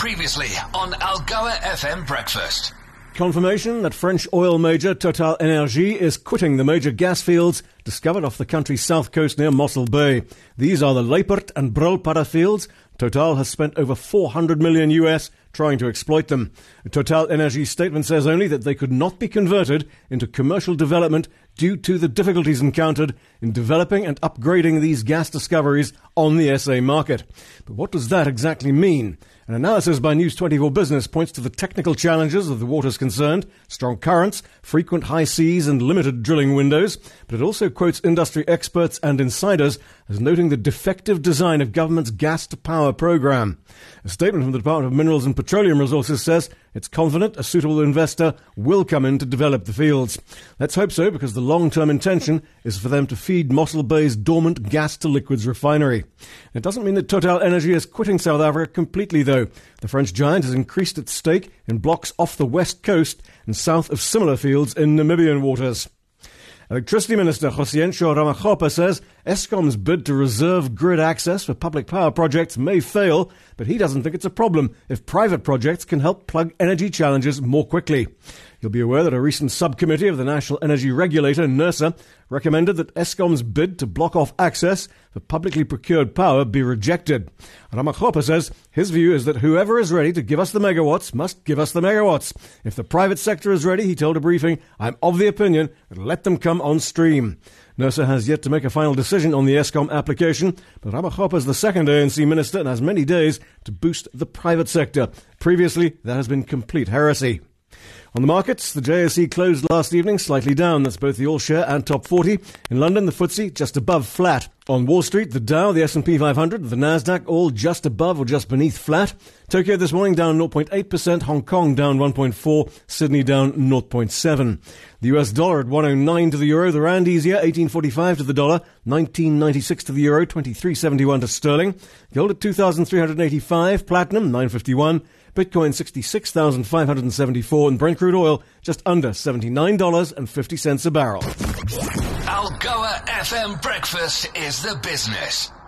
Previously on Algoa FM Breakfast. Confirmation that French oil major Total Energy is quitting the major gas fields discovered off the country's south coast near Mossel Bay. These are the Leipert and Brulpadda fields. Total has spent over $400 million US trying to exploit them. Total Energy's statement says only that they could not be converted into commercial development due to the difficulties encountered in developing and upgrading these gas discoveries on the SA market. But what does that exactly mean? An analysis by News 24 Business points to the technical challenges of the waters concerned, strong currents, frequent high seas and limited drilling windows, but it also quotes industry experts and insiders as noting the defective design of government's gas-to-power program. A statement from the Department of Minerals and Petroleum Resources says it's confident a suitable investor will come in to develop the fields. Let's hope so, because the long-term intention is for them to feed Mossel Bay's dormant gas-to-liquids refinery. It doesn't mean that Total Energy is quitting South Africa completely, though. The French giant has increased its stake in blocks off the west coast and south of similar fields in Namibian waters. Electricity Minister Kgosientsho Ramokgopa says Eskom's bid to reserve grid access for public power projects may fail, but he doesn't think it's a problem if private projects can help plug energy challenges more quickly. You'll be aware that a recent subcommittee of the National Energy Regulator, NERSA, recommended that Eskom's bid to block off access for publicly procured power be rejected. Ramokgopa says his view is that whoever is ready to give us the megawatts must give us the megawatts. If the private sector is ready, he told a briefing, I'm of the opinion that let them come on stream. NERSA has yet to make a final decision on the Eskom application, but Ramokgopa is the second ANC minister and has many days to boost the private sector. Previously, that has been complete heresy. On the markets, the JSE closed last evening slightly down. That's both the all-share and top 40. In London, the FTSE just above flat. On Wall Street, the Dow, the S&P 500, the Nasdaq all just above or just beneath flat. Tokyo this morning down 0.8%, Hong Kong down 1.4%, Sydney down 0.7%. The US dollar at 109 to the euro, the rand easier, 18.45 to the dollar, 19.96 to the euro, 23.71 to sterling. Gold at 2,385, platinum 9.51. Bitcoin 66,574 and Brent crude oil just under $79.50 a barrel. Algoa FM Breakfast is the business.